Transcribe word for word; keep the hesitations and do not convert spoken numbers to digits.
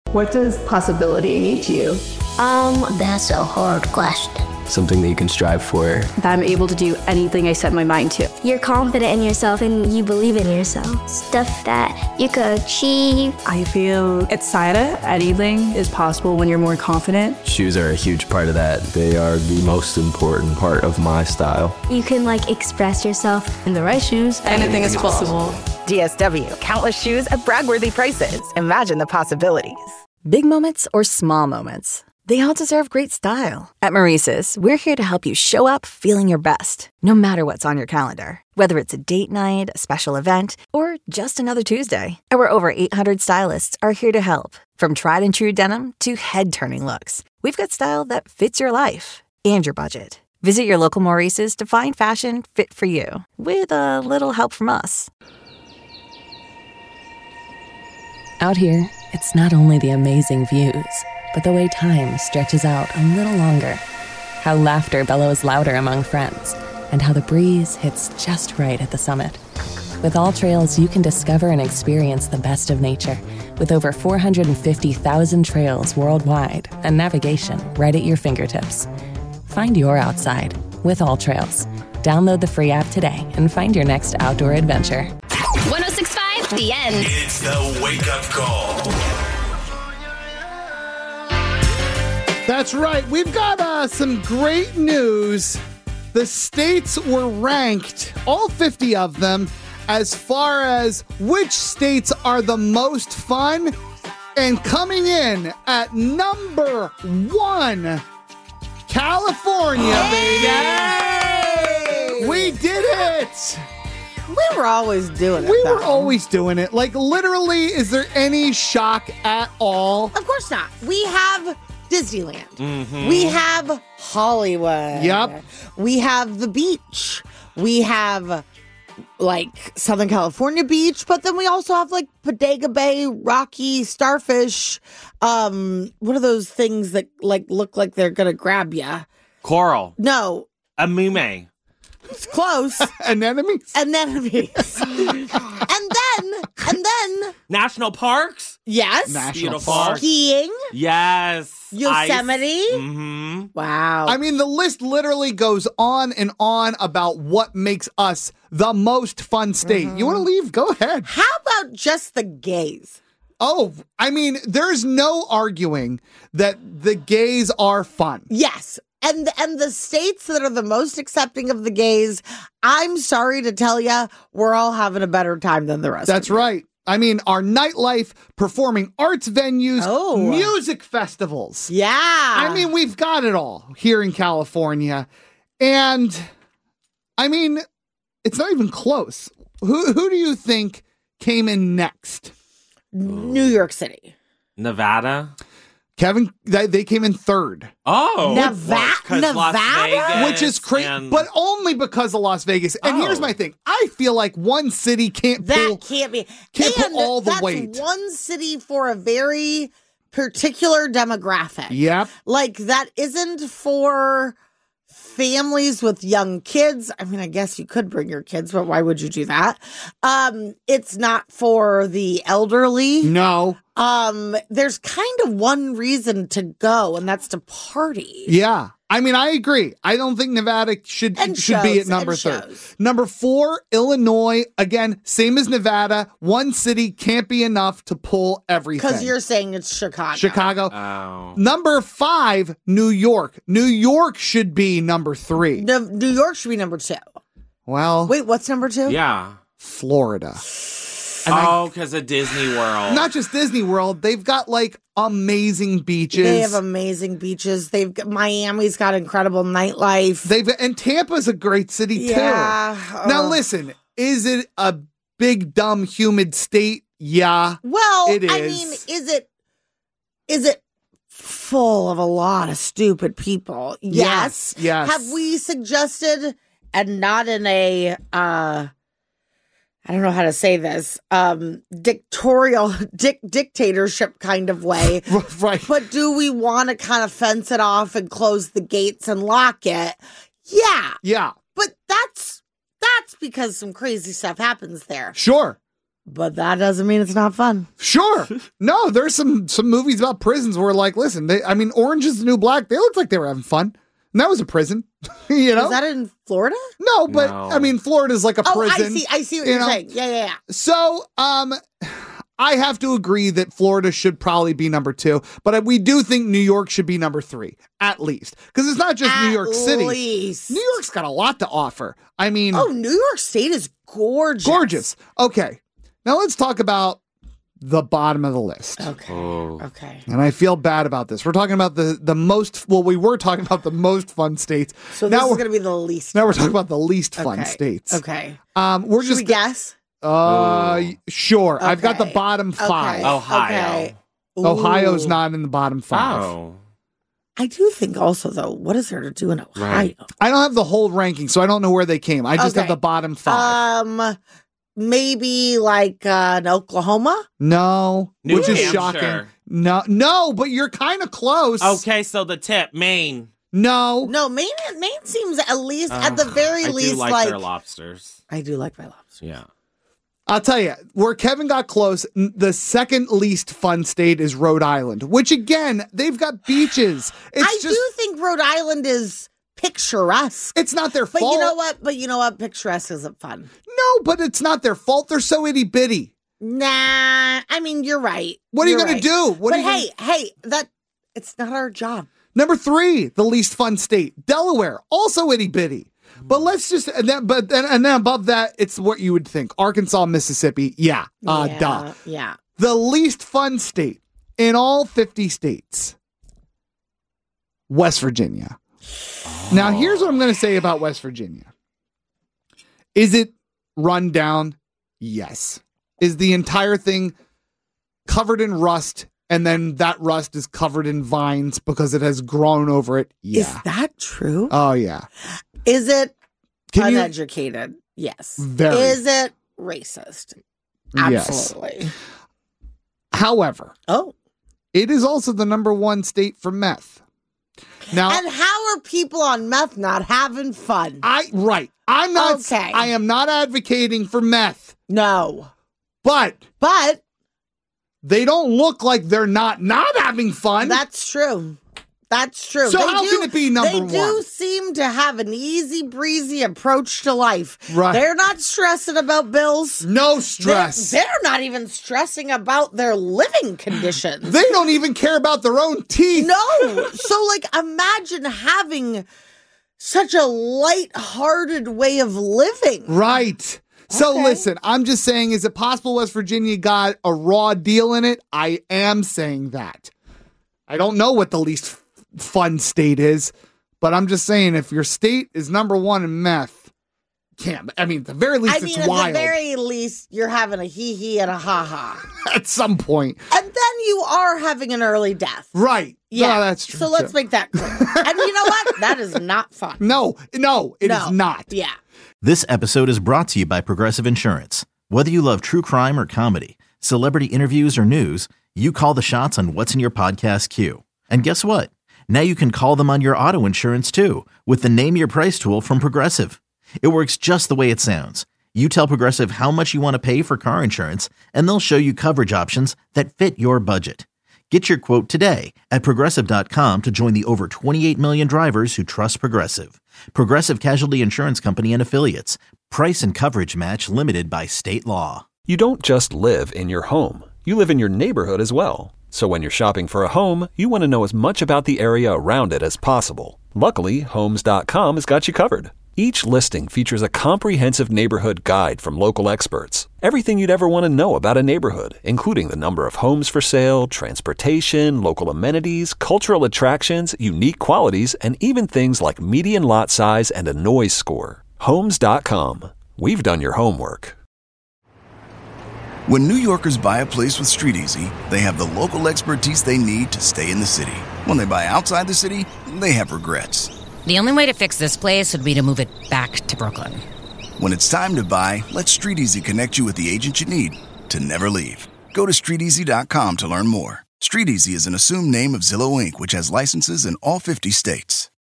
What does possibility mean to you? Um, that's a hard question. Something that you can strive for. That I'm able to do anything I set my mind to. You're confident in yourself and you believe in yourself. Stuff that you could achieve. I feel excited. Anything is possible when you're more confident. Shoes are a huge part of that. They are the most important part of my style. You can like express yourself. In the right shoes, anything is possible. D S W, countless shoes at brag-worthy prices. Imagine the possibilities. Big moments or small moments, they all deserve great style. At Maurice's, we're here to help you show up feeling your best, no matter what's on your calendar. Whether it's a date night, a special event, or just another Tuesday, our over eight hundred stylists are here to help. From tried and true denim to head-turning looks, we've got style that fits your life and your budget. Visit your local Maurice's to find fashion fit for you, with a little help from us. Out here, it's not only the amazing views, but the way time stretches out a little longer. How laughter bellows louder among friends, and how the breeze hits just right at the summit. With All Trails, you can discover and experience the best of nature, with over four hundred fifty thousand trails worldwide and navigation right at your fingertips. Find your outside with All Trails. Download the free app today and find your next outdoor adventure. one oh six point five, The End. It's the wake-up call. That's right. We've got uh, some great news. The states were ranked, all fifty of them, as far as which states are the most fun. And coming in at number one, California, baby. Yay! We did it. We were always doing it. We though. were always doing it. Like, literally, is there any shock at all? Of course not. We have Disneyland. Mm-hmm. We have Hollywood. Yep. We have the beach. We have, like, Southern California beach, but then we also have, like, Bodega Bay, Rocky, Starfish. Um, what are those things that, like, look like they're going to grab you? Coral. No. Amume. It's close. Anemones? Anemones. and then, and then. National parks? Yes. National Beautiful. parks. Skiing. Yes. Yosemite. Mm-hmm. Wow. I mean, the list literally goes on and on about what makes us the most fun state. Mm-hmm. You want to leave? Go ahead. How about just the gays? Oh, I mean, there's no arguing that the gays are fun. Yes. And and the states that are the most accepting of the gays, I'm sorry to tell you, we're all having a better time than the rest. That's of right. I mean, our nightlife, performing arts venues, Oh. music festivals. Yeah. I mean, we've got it all here in California. And, I mean, it's not even close. Who who do you think came in next? New York City. Nevada. Kevin, they, they came in third. Oh. Nevada? 'Cause Las Nevada? Vegas Which is crazy, and- but only because of Las Vegas. And Oh. here's my thing. I feel like one city can't That pull, can't be. can't and pull all the that's weight. one city for a very particular demographic. Yep. Like, that isn't for families with young kids. I mean, I guess you could bring your kids, but why would you do that? Um, it's not for the elderly. No. Um, there's kind of one reason to go, and that's to party. Yeah. I mean, I agree. I don't think Nevada should And should be shows, at number and third. shows. Number four, Illinois. Again, same as Nevada. One city can't be enough to pull everything. Because you're saying it's Chicago. Chicago. Oh. Number five, New York. New York should be number three. No, New York should be number two. Well, Wait, what's number two? Yeah. Florida. And I- Oh, because of Disney World. not just Disney World. They've got like amazing beaches. They have amazing beaches. They've got, Miami's got incredible nightlife. They've and Tampa's a great city Yeah. too. Now Ugh. listen, is it a big dumb humid state? Yeah. Well, It I is. mean, is it is it full of a lot of stupid people? Yes. Yes. Have we suggested, and not in a uh I don't know how to say this, um dictatorial dic- dictatorship kind of way. Right. But do we want to kind of fence it off and close the gates and lock it? Yeah. Yeah. But that's that's because some crazy stuff happens there. Sure. But that doesn't mean it's not fun. Sure. No, there's some some movies about prisons where, like, listen, they, I mean, Orange is the New Black, they looked like they were having fun. And that was a prison. You know? Is that in Florida? No, but, No. I mean, Florida's like a Oh, prison. I see. I see what you you're know? saying. Yeah, yeah, yeah. So, um, I have to agree that Florida should probably be number two, but we do think New York should be number three, at least. Because it's not just At New York City. least. New York's got a lot to offer. I mean, Oh, New York State is gorgeous. gorgeous. Okay. Now let's talk about the bottom of the list. Okay. Oh. Okay. And I feel bad about this. We're talking about the, the most, well, we were talking about the most fun states. So this now is we're, going to be the least. now we're talking about the least fun Okay. states. Okay. Um, we're Should just, we guess? uh, sure. I've got the Okay. bottom five. Okay. Ohio. Okay. Ohio's Ooh. not in the bottom five. Oh. I do think also, though, what is there to do in Ohio? Right. I don't have the whole ranking, so I don't know where they came. I just Okay. have the bottom five. Um, maybe like uh, in Oklahoma? no, New which is Hampshire. shocking. No, no, but you're kind of close. Okay, so the tip, Maine. No. No, Maine, Maine seems at least, at the Ugh, very I least, do like, like. their lobsters. I do like my lobster. Yeah. I'll tell you, where Kevin got close, n- the second least fun state is Rhode Island, which again, they've got beaches. It's I just, do think Rhode Island is picturesque. it's not their But fault. you know what? But you know what? Picturesque isn't fun. No, but it's not their fault. They're so itty bitty. Nah, I mean, you're right. What are you You're going to right. do? What but are you gonna- hey, hey, that it's not our job. Number three, the least fun state, Delaware, also itty bitty. But let's just, and then, but then, and then above that, it's what you would think. Arkansas, Mississippi, yeah, uh, yeah, duh. Yeah. The least fun state in all fifty states, West Virginia. Now, here's what I'm going to say about West Virginia. Is it run down? Yes. Is the entire thing covered in rust, and then that rust is covered in vines because it has grown over it? Yeah. Is that true? Oh, yeah. Is it Can you- uneducated? Yes. Very. Is it racist? Yes. Absolutely. However, Oh. it is also the number one state for meth. Now, And how are people on meth not having fun? I right. I'm not Okay. I am not advocating for meth, No. but But they don't look like they're not not having fun. that's true. That's true. So They how do- can it be number They do one? seem to have an easy breezy approach to life. Right. They're not stressing about bills. No They're, stress. they're not even stressing about their living conditions. They don't even care about their own teeth. No. So, like, imagine having such a light-hearted way of living. Right. So Okay. listen, I'm just saying, is it possible West Virginia got a raw deal in it? I am saying that. I don't know what the least f- fun state is, but I'm just saying if your state is number one in meth, can't. I mean, at the very least, I it's mean, at wild the very least, you're having a hee-hee and a ha-ha. at some point. And then you are having an early death. Right. Yeah, No, that's true. So let's too. make that clear. And you know what? That is not fun. No, no, it is No. not. Yeah. This episode is brought to you by Progressive Insurance. Whether you love true crime or comedy, celebrity interviews or news, you call the shots on what's in your podcast queue. And guess what? Now you can call them on your auto insurance too with the Name Your Price tool from Progressive. It works just the way it sounds. You tell Progressive how much you want to pay for car insurance, and they'll show you coverage options that fit your budget. Get your quote today at Progressive dot com to join the over twenty-eight million drivers who trust Progressive. Progressive Casualty Insurance Company and Affiliates. Price and coverage match limited by state law. You don't just live in your home. You live in your neighborhood as well. So when you're shopping for a home, you want to know as much about the area around it as possible. Luckily, Homes dot com has got you covered. Each listing features a comprehensive neighborhood guide from local experts. Everything you'd ever want to know about a neighborhood, including the number of homes for sale, transportation, local amenities, cultural attractions, unique qualities, and even things like median lot size and a noise score. Homes dot com. We've done your homework. When New Yorkers buy a place with StreetEasy, they have the local expertise they need to stay in the city. When they buy outside the city, they have regrets. The only way to fix this place would be to move it back to Brooklyn. When it's time to buy, let StreetEasy connect you with the agent you need to never leave. Go to street easy dot com to learn more. StreetEasy is an assumed name of Zillow Incorporated, which has licenses in all fifty states.